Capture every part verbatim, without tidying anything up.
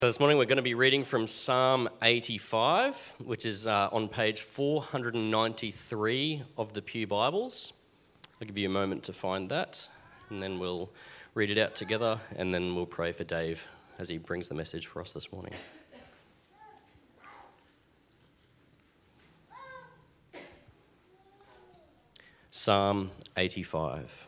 So this morning we're going to be reading from Psalm eighty-five, which is uh, on page four hundred ninety-three of the Pew Bibles. I'll give you a moment to find that, and then we'll read it out together, and then we'll pray for Dave as he brings the message for us this morning. Psalm eighty-five.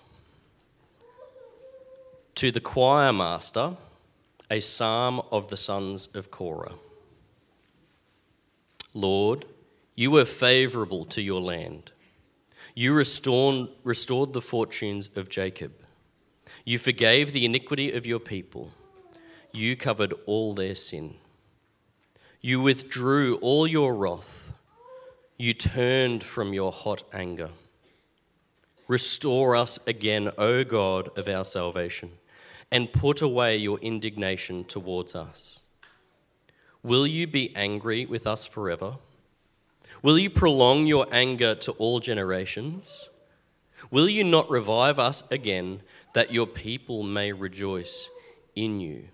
To the choir master, a psalm of the sons of Korah. Lord, you were favourable to your land. You restored, restored the fortunes of Jacob. You forgave the iniquity of your people. You covered all their sin. You withdrew all your wrath. You turned from your hot anger. Restore us again, O God of our salvation, and put away your indignation towards us. Will you be angry with us forever? Will you prolong your anger to all generations? Will you not revive us again, that your people may rejoice in you?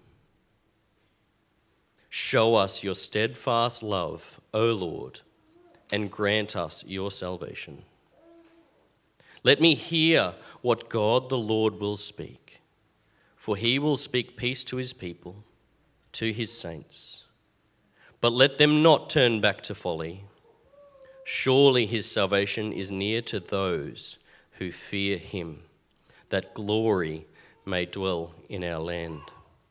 Show us your steadfast love, O Lord, and grant us your salvation. Let me hear what God the Lord will speak. For he will speak peace to his people, to his saints. But let them not turn back to folly. Surely his salvation is near to those who fear him, that glory may dwell in our land.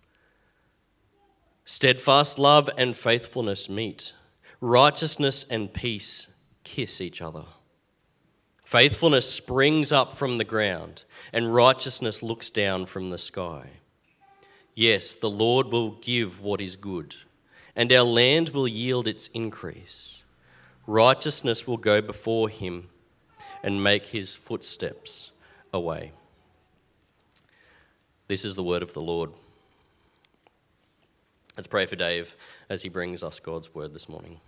Steadfast love and faithfulness meet. Righteousness and peace kiss each other. Faithfulness springs up from the ground, and righteousness looks down from the sky. Yes, the Lord will give what is good, and our land will yield its increase. Righteousness will go before him and make his footsteps a way. This is the word of the Lord. Let's pray for Dave as he brings us God's word this morning.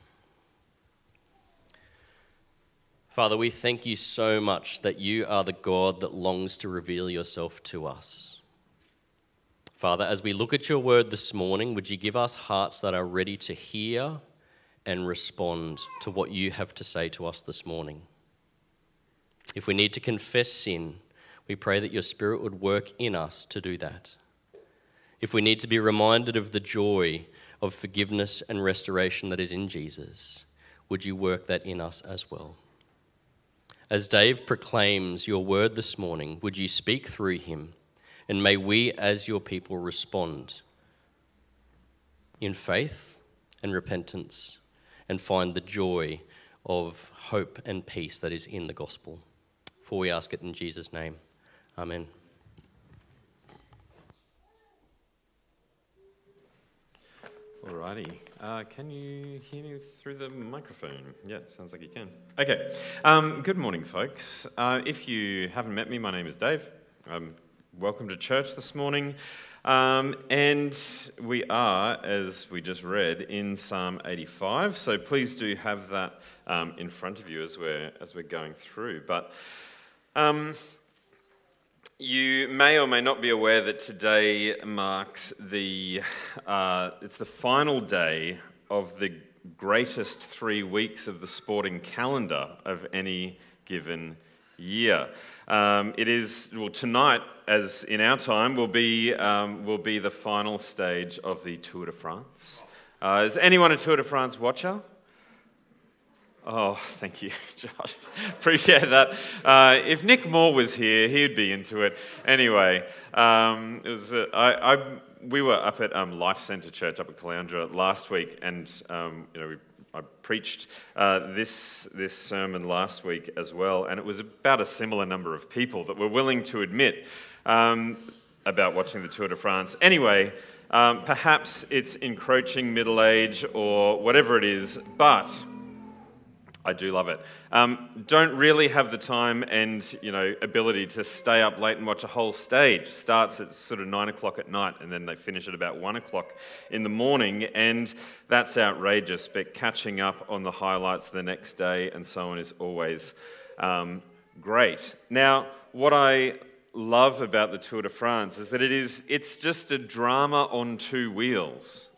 Father, we thank you so much that you are the God that longs to reveal yourself to us. Father, as we look at your word this morning, would you give us hearts that are ready to hear and respond to what you have to say to us this morning? If we need to confess sin, we pray that your Spirit would work in us to do that. If we need to be reminded of the joy of forgiveness and restoration that is in Jesus, would you work that in us as well? As Dave proclaims your word this morning, would you speak through him, and may we as your people respond in faith and repentance and find the joy of hope and peace that is in the gospel. For we ask it in Jesus' name. Amen. Alrighty. Uh, can you hear me through the microphone? Yeah, sounds like you can. Okay. Um, good morning, folks. Uh, if you haven't met me, my name is Dave. Um, welcome to church this morning. Um, and we are, as we just read, in Psalm eighty-five. So please do have that um, in front of you as we're as we're going through. But um, you may or may not be aware that today marks the, uh, it's the final day of the greatest three weeks of the sporting calendar of any given year. Um, it is, well, tonight, as in our time, will be, um, will be the final stage of the Tour de France. Uh, is anyone a Tour de France watcher? Oh, thank you, Josh. Appreciate that. Uh, if Nick Moore was here, he'd be into it. Anyway, um, it was uh, I, I we were up at um, Life Centre Church up at Caloundra last week, and um, you know we, I preached uh, this this sermon last week as well, and it was about a similar number of people that were willing to admit um, about watching the Tour de France. Anyway. Um, perhaps it's encroaching middle age or whatever it is, but I do love it. Um, don't really have the time and, you know, ability to stay up late and watch a whole stage. Starts at sort of nine o'clock at night and then they finish at about one o'clock in the morning, and that's outrageous. But catching up on the highlights the next day and so on is always um, great. Now, what I love about the Tour de France is that it is it's just a drama on two wheels.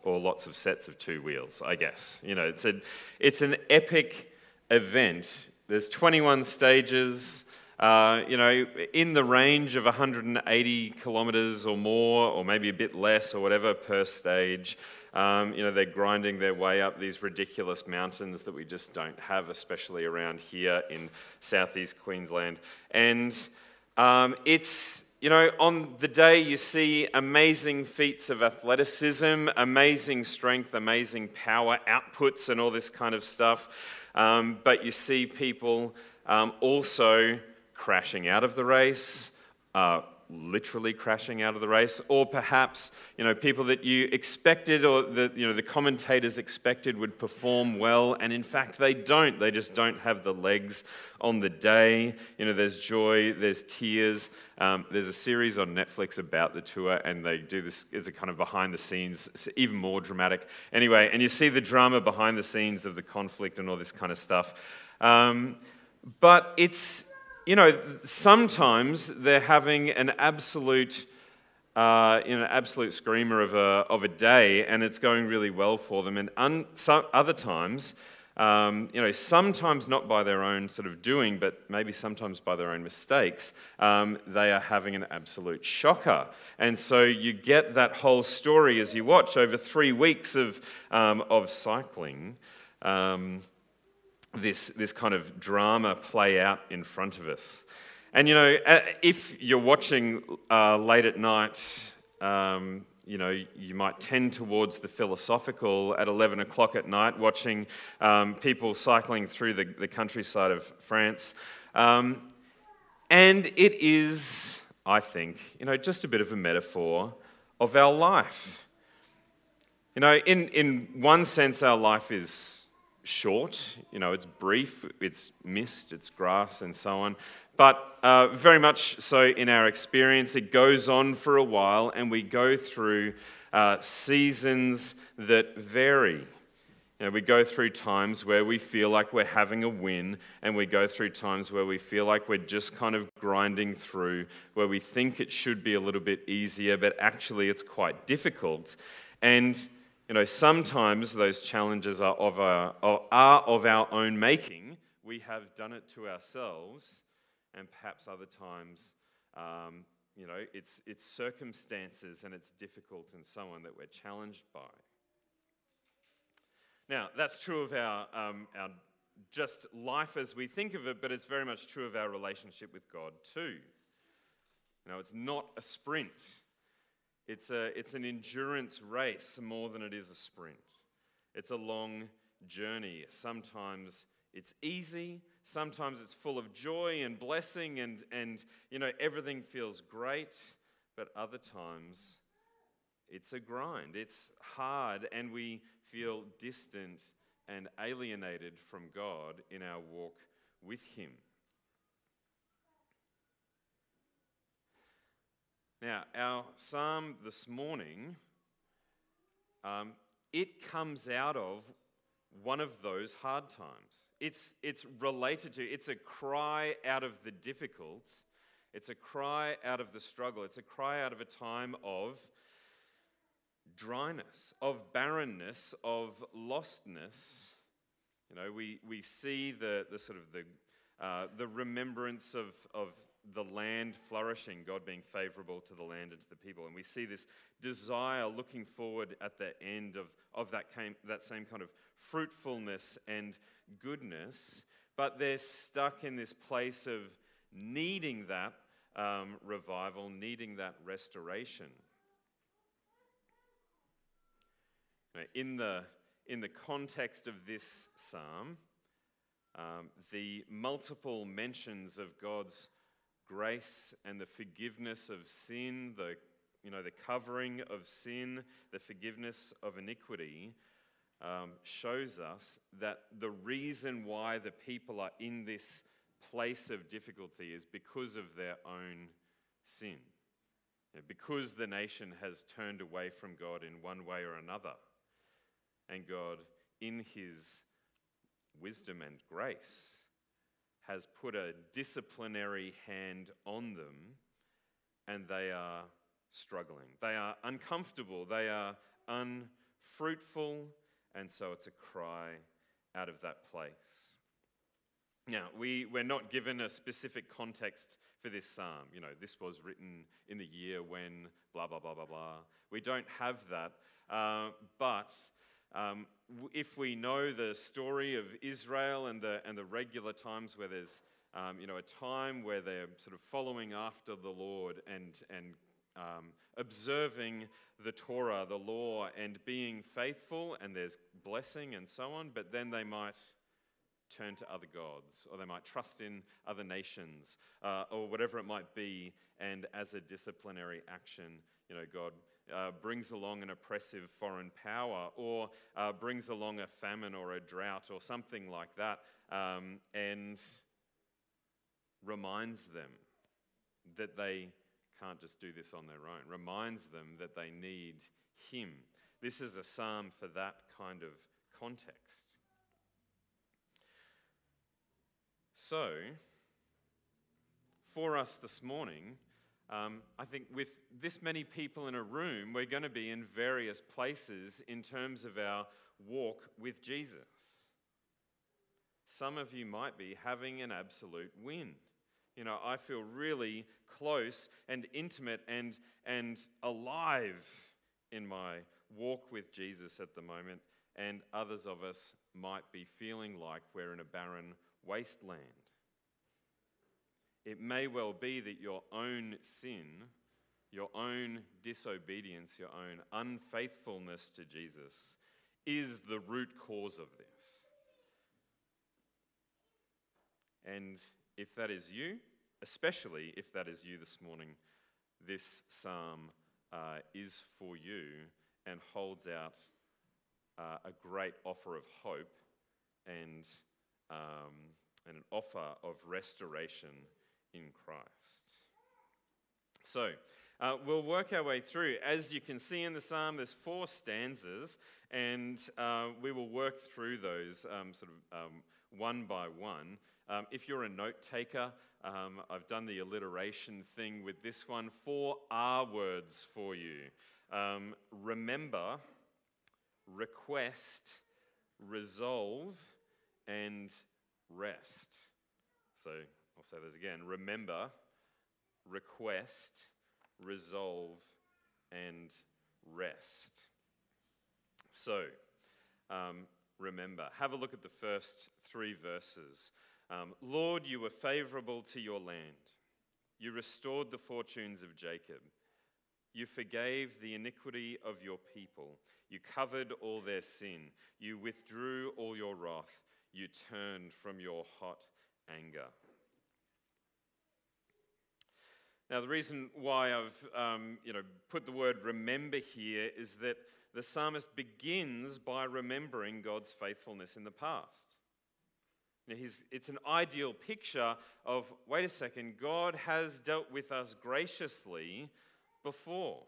or lots of sets of two wheels, I guess. You know, it's a, it's an epic event. There's twenty-one stages, uh, you know, in the range of one hundred eighty kilometres or more, or maybe a bit less or whatever per stage. Um, you know, they're grinding their way up these ridiculous mountains that we just don't have, especially around here in southeast Queensland. And um, it's, you know, on the day you see amazing feats of athleticism, amazing strength, amazing power outputs and all this kind of stuff. Um, but you see people um, also crashing out of the race, uh, literally crashing out of the race, or perhaps, you know, people that you expected or the, you know, the commentators expected would perform well, and in fact they don't. They just don't have the legs on the day. You know, there's joy, there's tears. Um, there's a series on Netflix about the tour, and they do this as a kind of behind the scenes, it's even more dramatic. Anyway, and you see the drama behind the scenes of the conflict and all this kind of stuff. Um, but it's, you know, sometimes they're having an absolute, uh, you know, absolute screamer of a of a day, and it's going really well for them. And un, some, other times, um, you know, sometimes not by their own sort of doing, but maybe sometimes by their own mistakes, um, they are having an absolute shocker. And so you get that whole story as you watch over three weeks of um, of cycling. Um, This, this kind of drama play out in front of us. And, you know, if you're watching uh, late at night, um, you know, you might tend towards the philosophical at eleven o'clock at night, watching um, people cycling through the, the countryside of France. Um, and it is, I think, you know, just a bit of a metaphor of our life. You know, in, in one sense, our life is short, you know, it's brief, it's mist, it's grass, and so on. But uh, very much so in our experience, it goes on for a while, and we go through uh, seasons that vary. You know, we go through times where we feel like we're having a win, and we go through times where we feel like we're just kind of grinding through, where we think it should be a little bit easier, but actually it's quite difficult. And you know, sometimes those challenges are of, our, are of our own making. We have done it to ourselves, and perhaps other times, um, you know, it's, it's circumstances and it's difficult and so on that we're challenged by. Now, that's true of our, um, our just life as we think of it, but it's very much true of our relationship with God too. You know, it's not a sprint. It's a, it's an endurance race more than it is a sprint. It's a long journey. Sometimes it's easy, sometimes it's full of joy and blessing and, and you know, everything feels great, but other times it's a grind. It's hard, and we feel distant and alienated from God in our walk with Him. Now, our psalm this morning, um, it comes out of one of those hard times. It's, it's related to, it's a cry out of the difficult. It's a cry out of the struggle. It's a cry out of a time of dryness, of barrenness, of lostness. You know, we, we see the, the sort of the, uh, the remembrance of, of the land flourishing, God being favorable to the land and to the people. And we see this desire looking forward at the end of, of that, came, that same kind of fruitfulness and goodness, but they're stuck in this place of needing that um, revival, needing that restoration. In the, in the context of this psalm, um, the multiple mentions of God's grace and the forgiveness of sin, the, you know, the covering of sin, the forgiveness of iniquity, um, shows us that the reason why the people are in this place of difficulty is because of their own sin. You know, because the nation has turned away from God in one way or another. And God, in His wisdom and grace, has put a disciplinary hand on them, and they are struggling. They are uncomfortable. They are fruitful, and so it's a cry out of that place. Now, we, we're not given a specific context for this psalm. You know, this was written in the year when blah, blah, blah, blah, blah. We don't have that. Uh, but um, if we know the story of Israel and the, and the regular times where there's, um, you know, a time where they're sort of following after the Lord and, and um, observing the Torah, the law, and being faithful, and there's blessing and so on, but then they might turn to other gods, or they might trust in other nations, uh, or whatever it might be, and as a disciplinary action, you know, God uh, brings along an oppressive foreign power, or uh, brings along a famine or a drought or something like that, um, and reminds them that they can't just do this on their own, reminds them that they need Him. This is a psalm for that kind of context. So, for us this morning, um, I think with this many people in a room, we're going to be in various places in terms of our walk with Jesus. Some of you might be having an absolute win. You know, I feel really close and intimate and, and alive in my walk with Jesus at the moment, and others of us might be feeling like we're in a barren wasteland. It may well be that your own sin, your own disobedience, your own unfaithfulness to Jesus is the root cause of this. And if that is you, especially if that is you this morning, this psalm uh, is for you and holds out uh, a great offer of hope and Um, and an offer of restoration in Christ. So, uh, we'll work our way through. As you can see in the psalm, there's four stanzas, and uh, we will work through those um, sort of um, one by one. Um, if you're a note taker, um, I've done the alliteration thing with this one. Four R words for you. Um, remember, request, resolve, and rest. So I'll say those again. Remember, request, resolve, and rest. So, um, remember. Have a look at the first three verses. Um, Lord, you were favorable to your land. You restored the fortunes of Jacob. You forgave the iniquity of your people. You covered all their sin. You withdrew all your wrath. You turned from your hot anger. Now, the reason why I've um, you know, put the word remember here is that the psalmist begins by remembering God's faithfulness in the past. Now, he's, it's an ideal picture of, wait a second, God has dealt with us graciously before.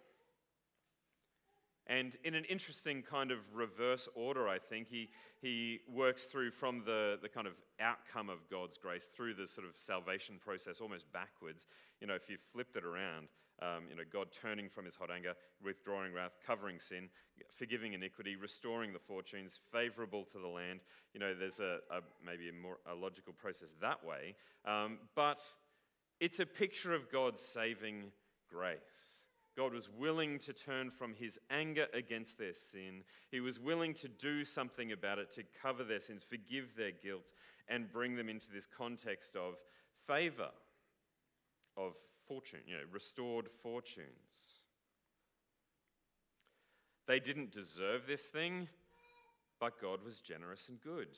And in an interesting kind of reverse order, I think, he, he works through from the, the kind of outcome of God's grace through the sort of salvation process almost backwards. You know, if you flipped it around, um, you know, God turning from his hot anger, withdrawing wrath, covering sin, forgiving iniquity, restoring the fortunes, favorable to the land. You know, there's a, a maybe a more a logical process that way. Um, but it's a picture of God's saving grace. God was willing to turn from his anger against their sin. He was willing to do something about it, to cover their sins, forgive their guilt, and bring them into this context of favor, of fortune, you know, restored fortunes. They didn't deserve this thing, but God was generous and good.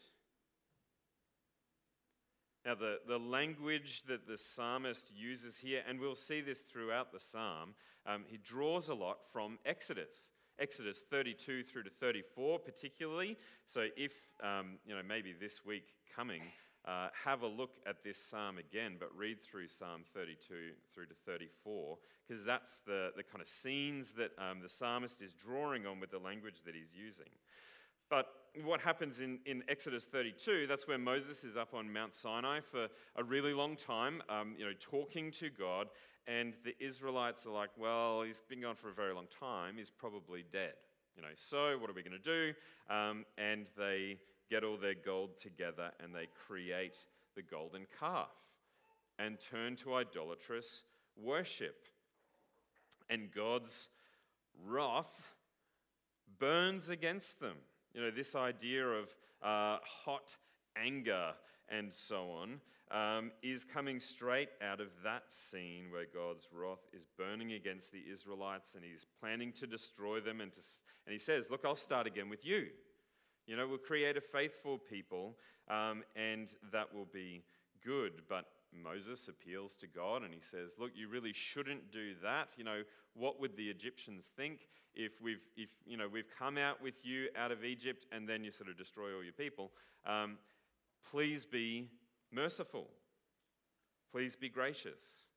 Now, the, the language that the psalmist uses here, and we'll see this throughout the psalm, um, he draws a lot from Exodus. Exodus thirty-two through to thirty-four particularly. So if, um, you know, maybe this week coming, uh, have a look at this psalm again, but read through Psalm thirty-two through to thirty-four, because that's the, the kind of scenes that um, the psalmist is drawing on with the language that he's using. But what happens in, in Exodus thirty-two, that's where Moses is up on Mount Sinai for a really long time, um, you know, talking to God, and the Israelites are like, well, he's been gone for a very long time, he's probably dead. You know, so what are we going to do? Um, and they get all their gold together and they create the golden calf and turn to idolatrous worship. And God's wrath burns against them. You know, this idea of uh, hot anger and so on um, is coming straight out of that scene where God's wrath is burning against the Israelites and he's planning to destroy them. And, to, and he says, look, I'll start again with you. You know, we'll create a faithful people um, and that will be good. But Moses appeals to God and he says, look, you really shouldn't do that. You know, what would the Egyptians think if we've, if, you know, we've come out with you out of Egypt and then you sort of destroy all your people? Um, please be merciful. Please be gracious.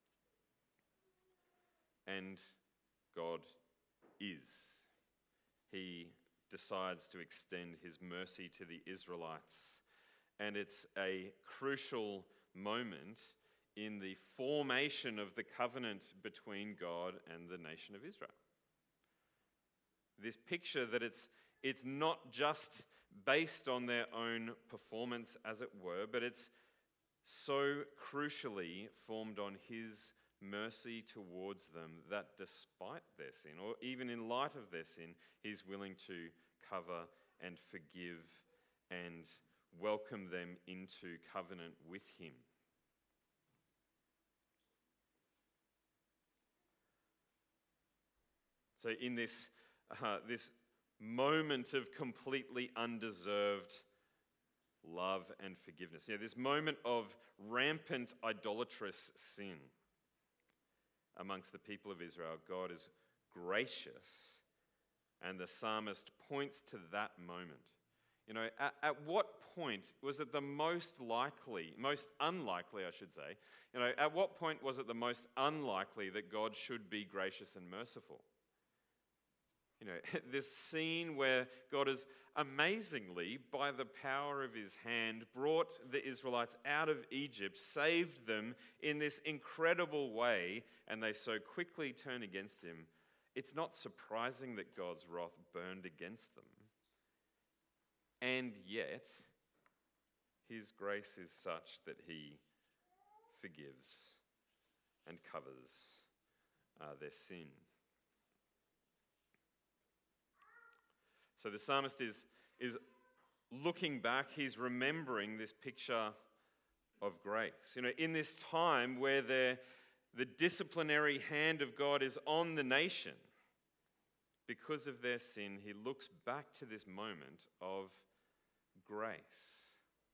And God is. He decides to extend his mercy to the Israelites. And it's a crucial moment in the formation of the covenant between God and the nation of Israel. This picture that it's, it's not just based on their own performance, as it were, but it's so crucially formed on his mercy towards them that despite their sin, or even in light of their sin, he's willing to cover and forgive and welcome them into covenant with him. So in this, uh, this moment of completely undeserved love and forgiveness, yeah, this moment of rampant idolatrous sin amongst the people of Israel, God is gracious, and the psalmist points to that moment. You know, at, at what point was it the most likely, most unlikely, I should say, you know, at what point was it the most unlikely that God should be gracious and merciful? You know, this scene where God has amazingly, by the power of his hand, brought the Israelites out of Egypt, saved them in this incredible way, and they so quickly turn against him. It's not surprising that God's wrath burned against them. And yet, his grace is such that he forgives and covers uh, their sin. So the psalmist is, is looking back, he's remembering this picture of grace. You know, in this time where the, the disciplinary hand of God is on the nation, because of their sin, he looks back to this moment of grace.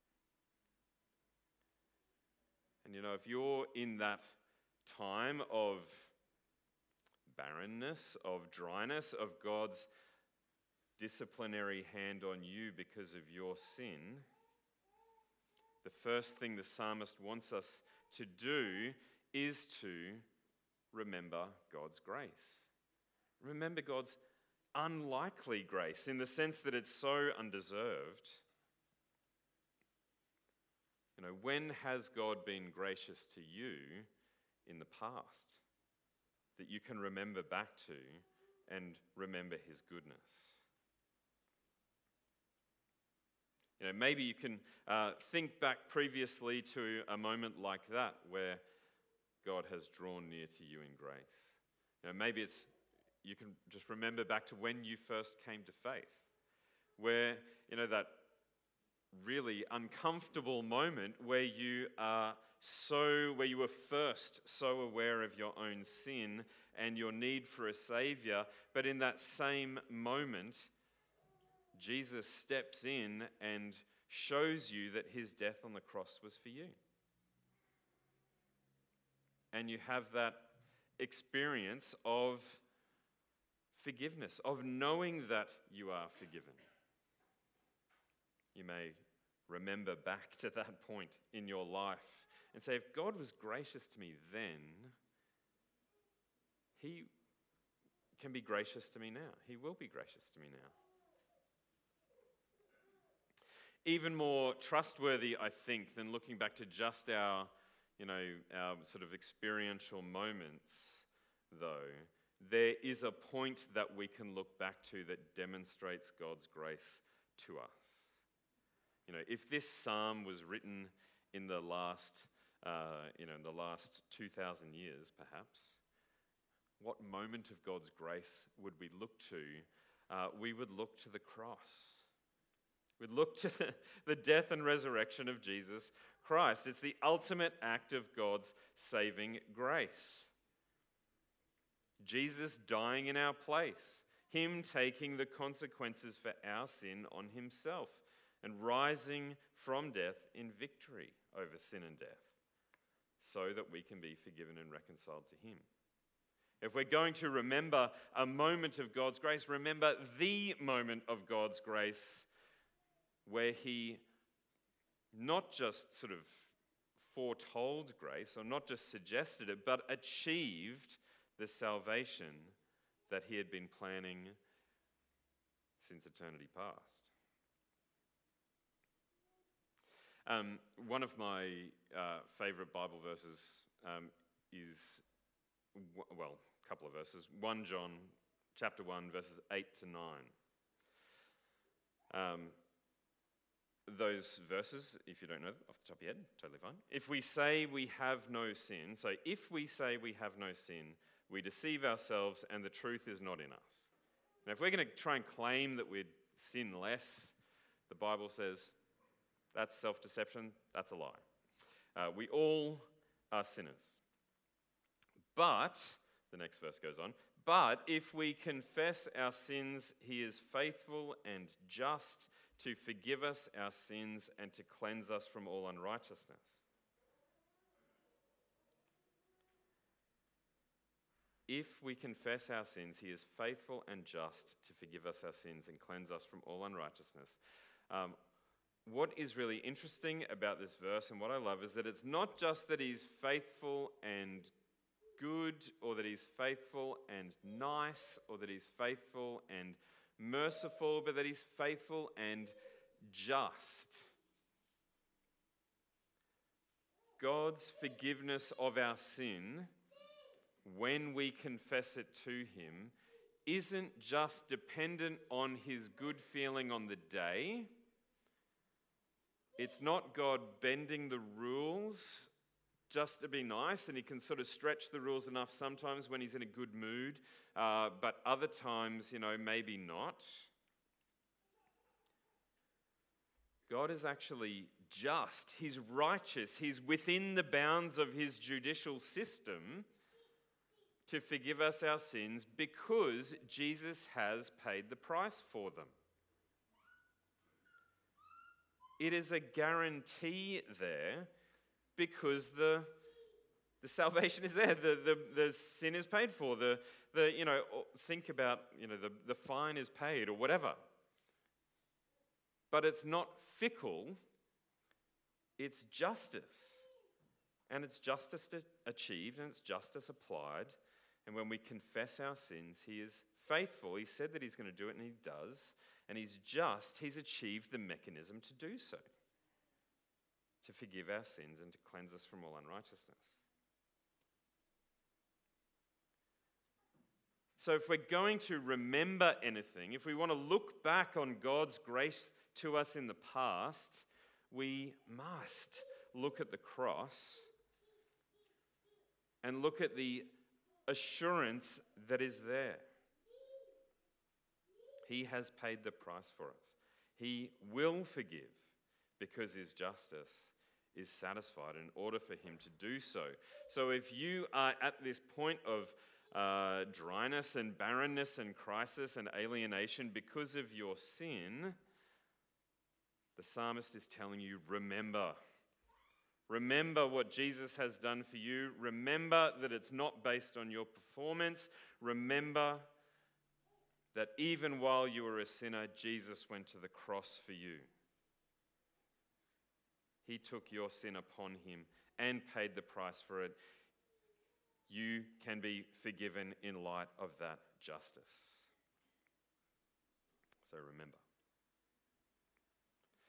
And you know, if you're in that time of barrenness, of dryness, of God's disciplinary hand on you because of your sin, the first thing the psalmist wants us to do is to remember God's grace. Remember God's unlikely grace in the sense that it's so undeserved. You know, when has God been gracious to you in the past that you can remember back to and remember his goodness? You know, maybe you can uh, think back previously to a moment like that where God has drawn near to you in grace. You know, maybe it's you can just remember back to when you first came to faith, where you know that really uncomfortable moment where you are so where you were first so aware of your own sin and your need for a savior, but in that same moment, Jesus steps in and shows you that his death on the cross was for you. And you have that experience of forgiveness, of knowing that you are forgiven. You may remember back to that point in your life and say, if God was gracious to me then, he can be gracious to me now. He will be gracious to me now. Even more trustworthy, I think, than looking back to just our, you know, our sort of experiential moments, though, there is a point that we can look back to that demonstrates God's grace to us. You know, if this psalm was written in the last, uh, you know, in the last two thousand years, perhaps, what moment of God's grace would we look to? Uh, we would look to the cross. We'd look to the, the death and resurrection of Jesus Christ. It's the ultimate act of God's saving grace. Jesus dying in our place, him taking the consequences for our sin on himself and rising from death in victory over sin and death so that we can be forgiven and reconciled to him. If we're going to remember a moment of God's grace, remember the moment of God's grace where he not just sort of foretold grace or not just suggested it, but achieved the salvation that he had been planning since eternity past. Um, one of my uh, favourite Bible verses um, is, well, a couple of verses. First John chapter one, verses eight to nine. Um, Those verses, if you don't know them off the top of your head, totally fine. If we say we have no sin, so if we say we have no sin, we deceive ourselves and the truth is not in us. Now, if we're going to try and claim that we'd sin less, the Bible says that's self-deception, that's a lie. Uh, we all are sinners. But, the next verse goes on, but if we confess our sins, he is faithful and just to forgive us our sins and to cleanse us from all unrighteousness. If we confess our sins, he is faithful and just to forgive us our sins and cleanse us from all unrighteousness. Um, what is really interesting about this verse and what I love is that it's not just that he's faithful and good, or that he's faithful and nice, or that he's faithful and merciful, but that he's faithful and just. God's forgiveness of our sin, when we confess it to him, isn't just dependent on his good feeling on the day. It's not God bending the rules just to be nice, and he can sort of stretch the rules enough sometimes when he's in a good mood, uh, but other times, you know, maybe not. God is actually just. He's righteous. He's within the bounds of his judicial system to forgive us our sins because Jesus has paid the price for them. It is a guarantee there because the, the salvation is there, the, the, the sin is paid for, the, the you know, think about, you know, the, the fine is paid or whatever. But it's not fickle, it's justice. And it's justice achieved and it's justice applied. And when we confess our sins, he is faithful. He said that he's going to do it and he does. And he's just, he's achieved the mechanism to do so. To forgive our sins and to cleanse us from all unrighteousness. So if we're going to remember anything, if we want to look back on God's grace to us in the past, we must look at the cross and look at the assurance that is there. He has paid the price for us. He will forgive because his justice is satisfied in order for him to do so. So if you are at this point of uh, dryness and barrenness and crisis and alienation because of your sin, the psalmist is telling you, remember. Remember what Jesus has done for you. Remember that it's not based on your performance. Remember that even while you were a sinner, Jesus went to the cross for you. He took your sin upon him and paid the price for it. You can be forgiven in light of that justice. So remember.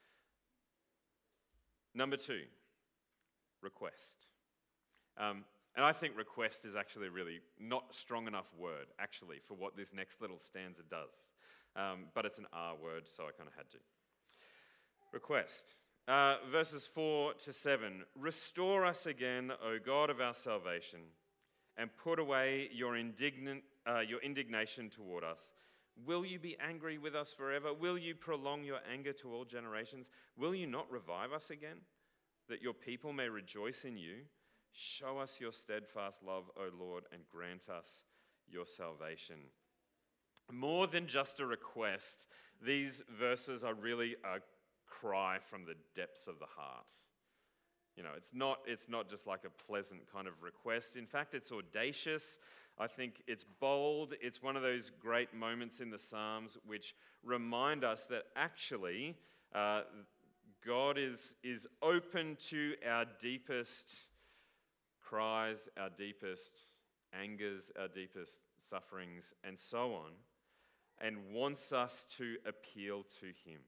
Number two, request. Um, And I think request is actually really not a strong enough word, actually, for what this next little stanza does. Um, but it's an R word, so I kind of had to. Request. Uh, verses four to seven. Restore us again, O God of our salvation, and put away your indignant, uh, your indignation toward us. Will you be angry with us forever? Will you prolong your anger to all generations? Will you not revive us again, that your people may rejoice in you? Show us your steadfast love, O Lord, and grant us your salvation. More than just a request, these verses are really a cry from the depths of the heart. You know, it's not, it's not just like a pleasant kind of request. In fact, it's audacious. I think it's bold. It's one of those great moments in the Psalms which remind us that actually uh, God is, is open to our deepest cries, our deepest angers, our deepest sufferings, and so on, and wants us to appeal to him.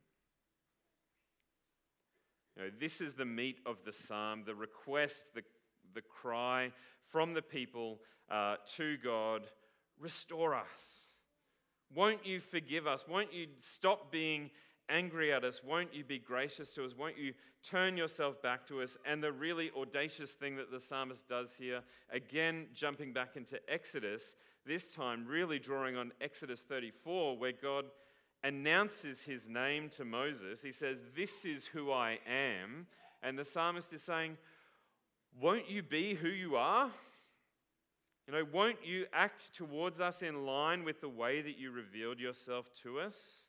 You know, this is the meat of the psalm, the request, the, the cry from the people uh, to God, restore us. Won't you forgive us? Won't you stop being angry at us? Won't you be gracious to us? Won't you turn yourself back to us? And the really audacious thing that the psalmist does here, again jumping back into Exodus, this time really drawing on Exodus thirty-four, where God announces his name to Moses. He says, "This is who I am." And the psalmist is saying, won't you be who you are? You know, won't you act towards us in line with the way that you revealed yourself to us?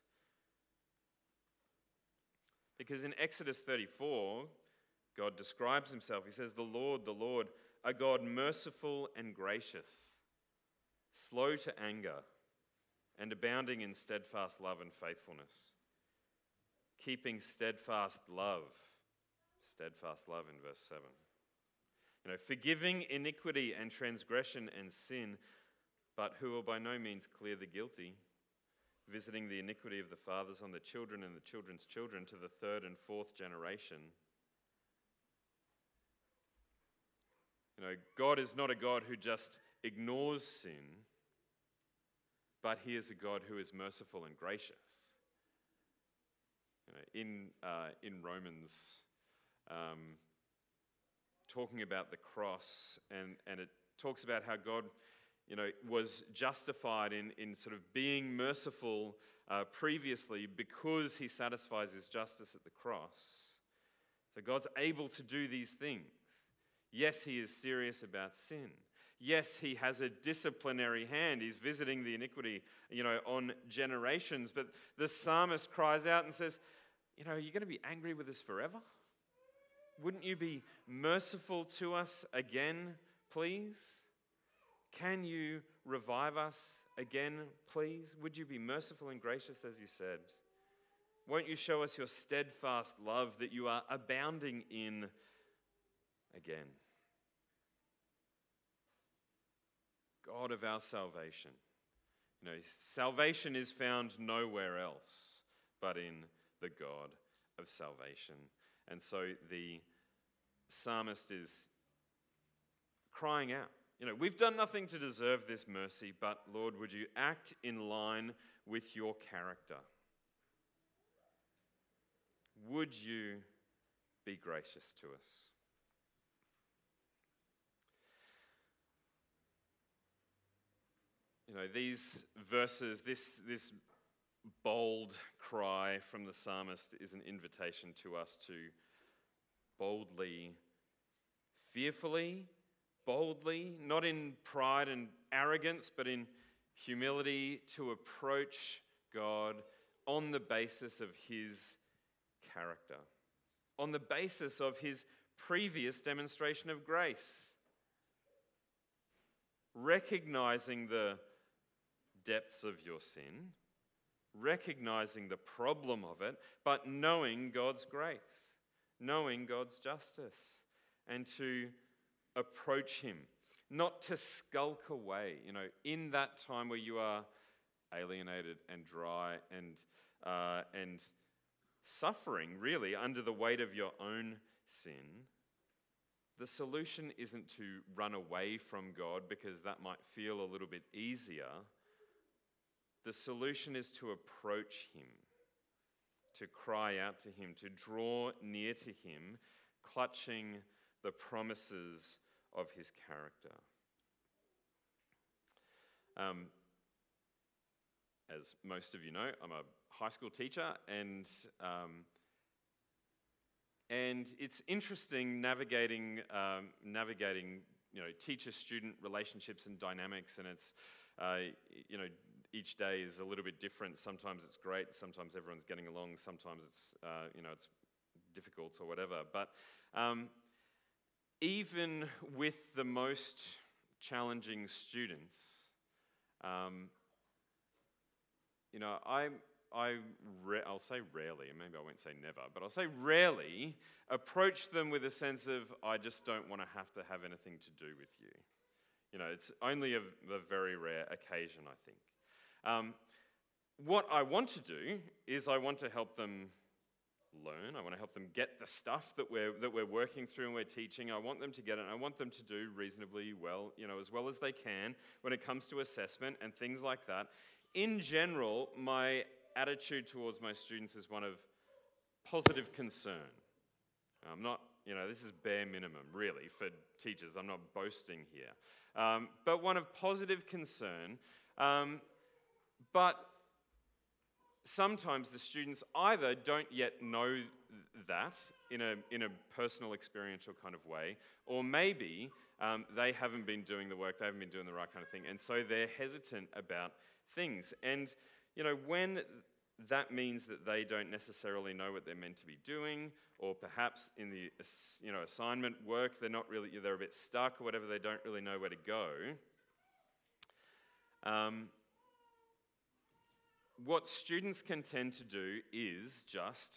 Because in Exodus thirty-four, God describes himself. He says, "The Lord, the Lord, a God merciful and gracious, slow to anger, and abounding in steadfast love and faithfulness, keeping steadfast love," steadfast love in verse seven. You know, "forgiving iniquity and transgression and sin, but who will by no means clear the guilty, visiting the iniquity of the fathers on the children and the children's children to the third and fourth generation." You know, God is not a God who just ignores sin, but he is a God who is merciful and gracious. You know, in uh, in Romans, um, talking about the cross, and, and it talks about how God, you know, was justified in, in sort of being merciful uh, previously because he satisfies his justice at the cross. So God's able to do these things. Yes, he is serious about sin. Yes, he has a disciplinary hand. He's visiting the iniquity, you know, on generations. But the psalmist cries out and says, you know, are you going to be angry with us forever? Wouldn't you be merciful to us again, please? Can you revive us again, please? Would you be merciful and gracious as you said? Won't you show us your steadfast love that you are abounding in again? God of our salvation. You know, salvation is found nowhere else but in the God of salvation. And so the psalmist is crying out, you know, we've done nothing to deserve this mercy, but Lord, would you act in line with your character? Would you be gracious to us? You know, these verses, this, this bold cry from the psalmist is an invitation to us to boldly, fearfully, boldly, not in pride and arrogance, but in humility, to approach God on the basis of his character, on the basis of his previous demonstration of grace, recognizing the depths of your sin, recognizing the problem of it, but knowing God's grace, knowing God's justice, and to approach him, not to skulk away, you know, in that time where you are alienated and dry and uh, and suffering really under the weight of your own sin. the solution isn't to run away from God because that might feel a little bit easier. The solution is to approach him, to cry out to him, to draw near to him, clutching the promises of his character. Um, as most of you know, I'm a high school teacher, and um, and it's interesting navigating um, navigating you know teacher-student relationships and dynamics, and it's uh, you know each day is a little bit different. Sometimes it's great, sometimes everyone's getting along, sometimes it's uh, you know it's difficult or whatever. But um, even with the most challenging students, um, you know, I, I re- I'll say rarely, maybe I won't say never, but I'll say rarely approach them with a sense of, I just don't want to have to have anything to do with you. You know, it's only a, a very rare occasion, I think. Um, what I want to do is I want to help them learn. I want to help them get the stuff that we're that we're working through and we're teaching. I want them to get it, and I want them to do reasonably well, you know, as well as they can when it comes to assessment and things like that. In general, my attitude towards my students is one of positive concern. I'm not, you know, this is bare minimum, really, for teachers. I'm not boasting here. Um, but one of positive concern. Um, but sometimes the students either don't yet know that in a in a personal, experiential kind of way, or maybe um, they haven't been doing the work, they haven't been doing the right kind of thing, and so they're hesitant about things. And, you know, when that means that they don't necessarily know what they're meant to be doing, or perhaps in the you know assignment work, they're not really, they're a bit stuck or whatever, they don't really know where to go. Um, What students can tend to do is just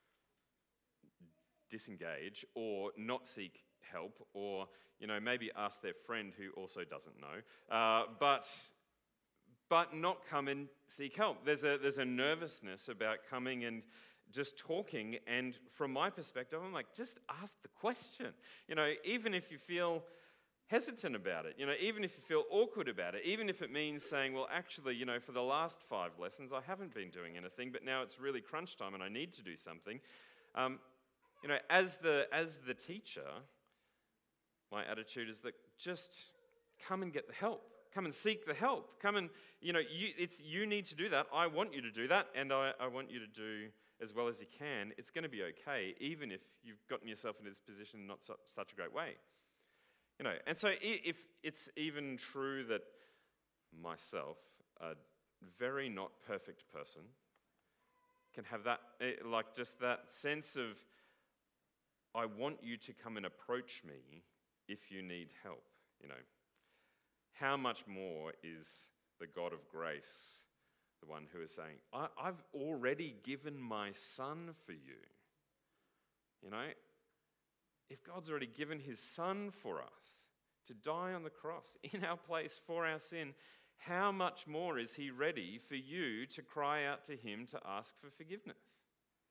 disengage or not seek help, or, you know, maybe ask their friend who also doesn't know, uh, but but not come and seek help. There's a there's a nervousness about coming and just talking, and from my perspective, I'm like, just ask the question. You know, even if you feel hesitant about it, you know, even if you feel awkward about it, even if it means saying, well, actually, you know, for the last five lessons, I haven't been doing anything, but now it's really crunch time and I need to do something. Um, you know, as the as the teacher, my attitude is that just come and get the help. Come and seek the help. Come and, you know, you, it's you need to do that. I want you to do that, and I, I want you to do as well as you can. It's going to be okay, even if you've gotten yourself into this position in not so, such a great way. You know, and so if it's even true that myself, a very not perfect person, can have that, like just that sense of, I want you to come and approach me if you need help, you know. How much more is the God of grace the one who is saying, I, I've already given my son for you, you know. If God's already given his son for us to die on the cross in our place for our sin, how much more is he ready for you to cry out to him to ask for forgiveness?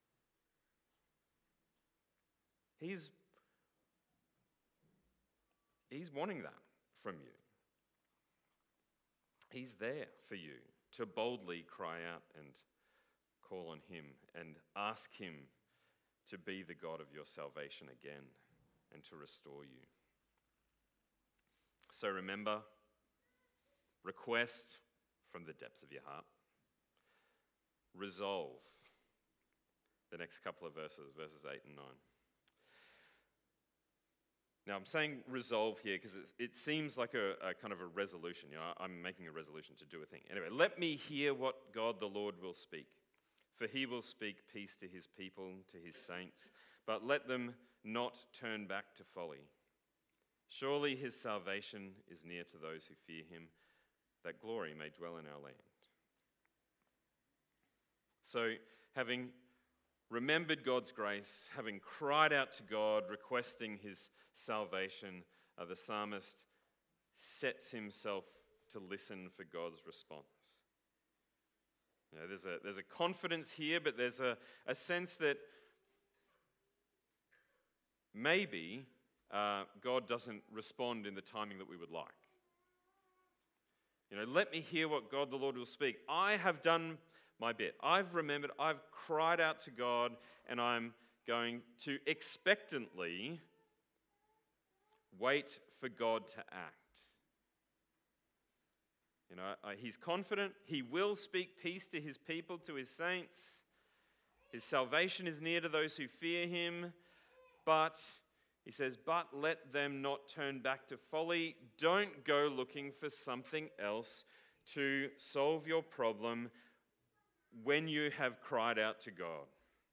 He's, he's wanting that from you. He's there for you to boldly cry out and call on him and ask him to be the God of your salvation again and to restore you. So remember, request from the depths of your heart. Resolve, the next couple of verses, verses eight and nine. Now, I'm saying resolve here because it seems like a, a kind of a resolution. You know, I'm making a resolution to do a thing. Anyway, let me hear what God the Lord will speak. For he will speak peace to his people, to his saints, but let them not turn back to folly. Surely his salvation is near to those who fear him, that glory may dwell in our land. So, having remembered God's grace, having cried out to God, requesting his salvation, uh, the psalmist sets himself to listen for God's response. You know, there's a there's a confidence here, but there's a, a sense that maybe uh, God doesn't respond in the timing that we would like. You know, let me hear what God the Lord will speak. I have done my bit. I've remembered, I've cried out to God, and I'm going to expectantly wait for God to act. You know, he's confident he will speak peace to his people, to his saints. His salvation is near to those who fear him. But, he says, but let them not turn back to folly. Don't go looking for something else to solve your problem when you have cried out to God.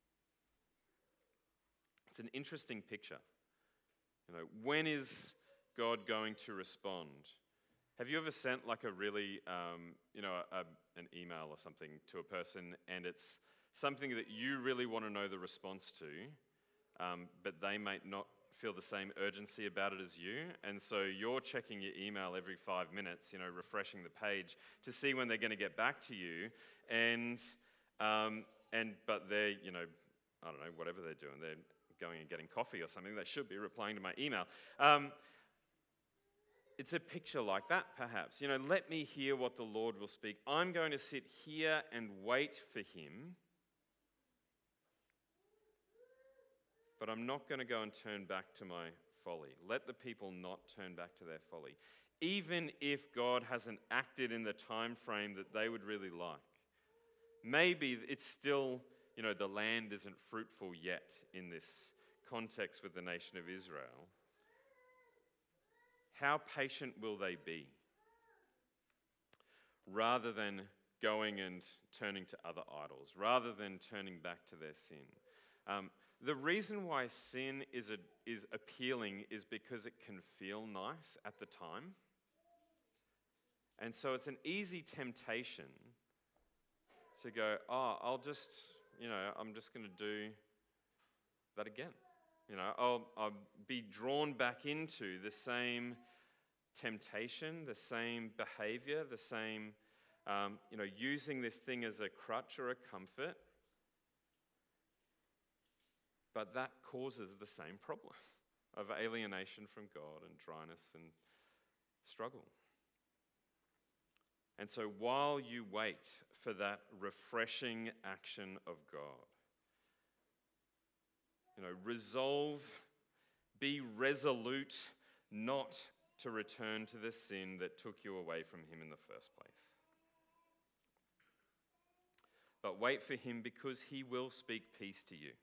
It's an interesting picture. You know, when is God going to respond? Have you ever sent like a really, um, you know, a, an email or something to a person, and it's something that you really want to know the response to, um, but they might not feel the same urgency about it as you, and so you're checking your email every five minutes, you know, refreshing the page to see when they're going to get back to you, and um, and but they're, you know, I don't know, whatever they're doing, they're going and getting coffee or something. They should be replying to my email. Um, It's a picture like that, perhaps. You know, let me hear what the Lord will speak. I'm going to sit here and wait for him, but I'm not going to go and turn back to my folly. Let the people not turn back to their folly. Even if God hasn't acted in the time frame that they would really like. Maybe it's still, you know, the land isn't fruitful yet in this context with the nation of Israel. How patient will they be? Rather than going and turning to other idols, rather than turning back to their sin. Um, the reason why sin is, a, is appealing is because it can feel nice at the time. And so it's an easy temptation to go, oh, I'll just, you know, I'm just going to do that again. You know, I'll, I'll be drawn back into the same temptation, the same behavior, the same, um, you know, using this thing as a crutch or a comfort. But that causes the same problem of alienation from God and dryness and struggle. And so while you wait for that refreshing action of God, you know, resolve, be resolute not to return to the sin that took you away from him in the first place. But wait for him because he will speak peace to you.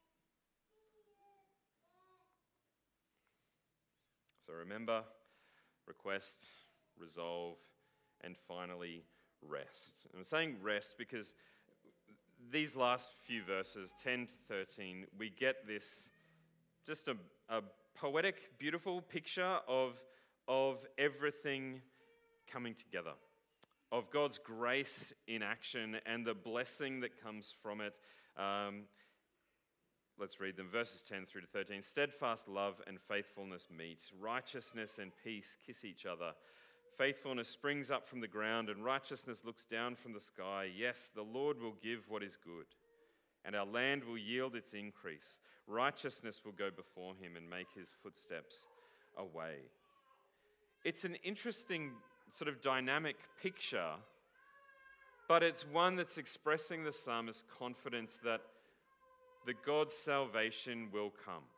So remember, request, resolve, and finally rest. I'm saying rest because these last few verses, ten to thirteen, we get this just a, a poetic, beautiful picture of, of everything coming together, of God's grace in action and the blessing that comes from it. Um, let's read them, verses ten through to thirteen. Steadfast love and faithfulness meet, righteousness and peace kiss each other. Faithfulness springs up from the ground, and righteousness looks down from the sky. Yes, the Lord will give what is good, and our land will yield its increase. Righteousness will go before him and make his footsteps a way. It's an interesting sort of dynamic picture, but it's one that's expressing the psalmist's confidence that the God's salvation will come.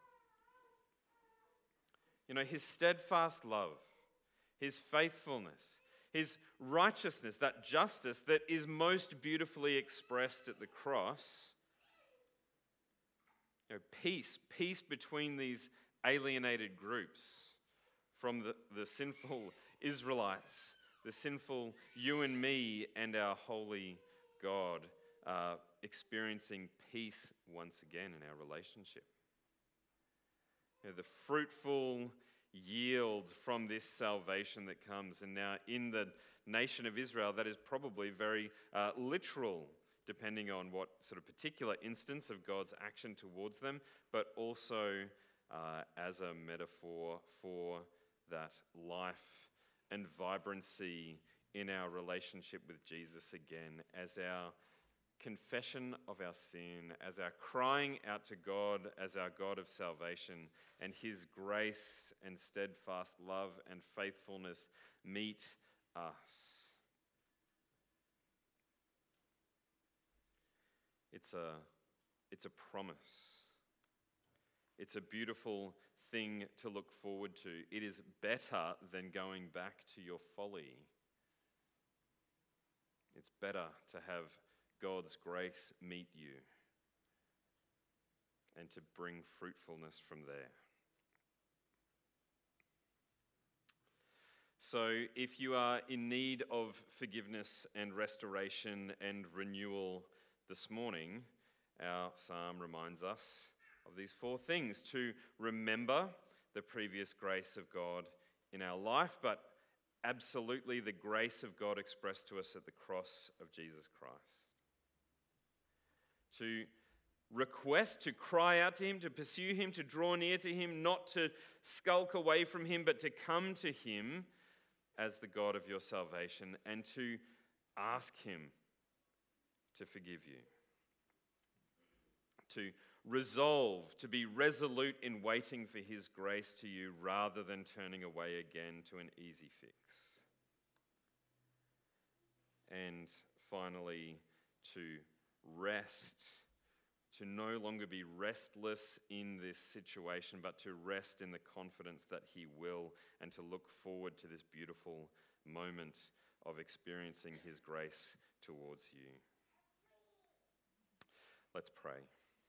You know, his steadfast love, his faithfulness, his righteousness, that justice that is most beautifully expressed at the cross. You know, peace, peace between these alienated groups from the, the sinful Israelites, the sinful you and me and our holy God, uh, experiencing peace once again in our relationship. You know, the fruitful yield from this salvation that comes, and now in the nation of Israel, that is probably very uh, literal, depending on what sort of particular instance of God's action towards them, but also uh, as a metaphor for that life and vibrancy in our relationship with Jesus again, as our confession of our sin, as our crying out to God as our God of salvation, and his grace and steadfast love and faithfulness meet us. It's a, it's a promise. It's a beautiful thing to look forward to. It is better than going back to your folly. It's better to have God's grace meet you and to bring fruitfulness from there. So if you are in need of forgiveness and restoration and renewal this morning, our psalm reminds us of these four things: to remember the previous grace of God in our life, but absolutely the grace of God expressed to us at the cross of Jesus Christ. To request, to cry out to him, to pursue him, to draw near to him, not to skulk away from him, but to come to him as the God of your salvation, and to ask him to forgive you. To resolve, to be resolute in waiting for his grace to you rather than turning away again to an easy fix. And finally, to rest, to no longer be restless in this situation, but to rest in the confidence that he will, and to look forward to this beautiful moment of experiencing his grace towards you. Let's pray.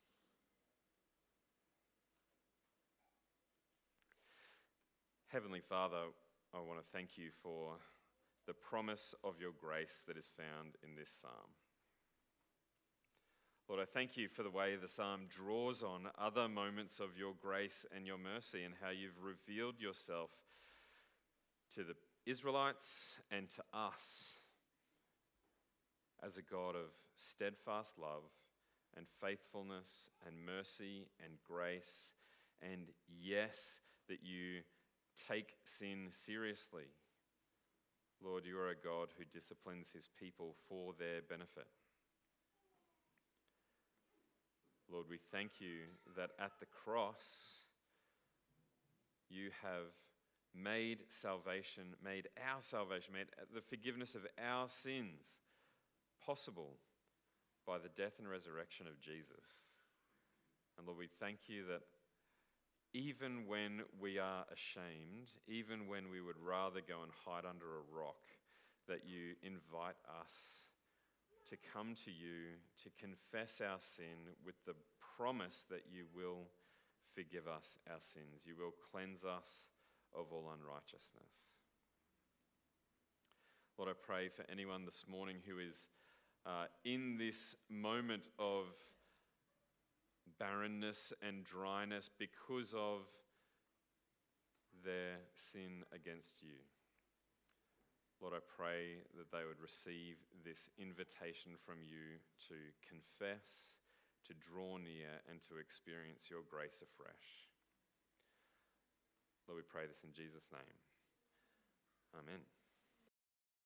Heavenly Father, I want to thank you for the promise of your grace that is found in this psalm. Lord, I thank you for the way the psalm draws on other moments of your grace and your mercy, and how you've revealed yourself to the Israelites and to us as a God of steadfast love and faithfulness and mercy and grace, and yes, that you take sin seriously. Lord, you are a God who disciplines his people for their benefit. Lord, we thank you that at the cross, you have made salvation, made our salvation, made the forgiveness of our sins possible by the death and resurrection of Jesus. And Lord, we thank you that even when we are ashamed, even when we would rather go and hide under a rock, that you invite us to come to you, to confess our sin with the promise that you will forgive us our sins. You will cleanse us of all unrighteousness. Lord, I pray for anyone this morning who is uh, in this moment of barrenness and dryness because of their sin against you. Lord, I pray that they would receive this invitation from you to confess, to draw near, and to experience your grace afresh. Lord, we pray this in Jesus' name. Amen.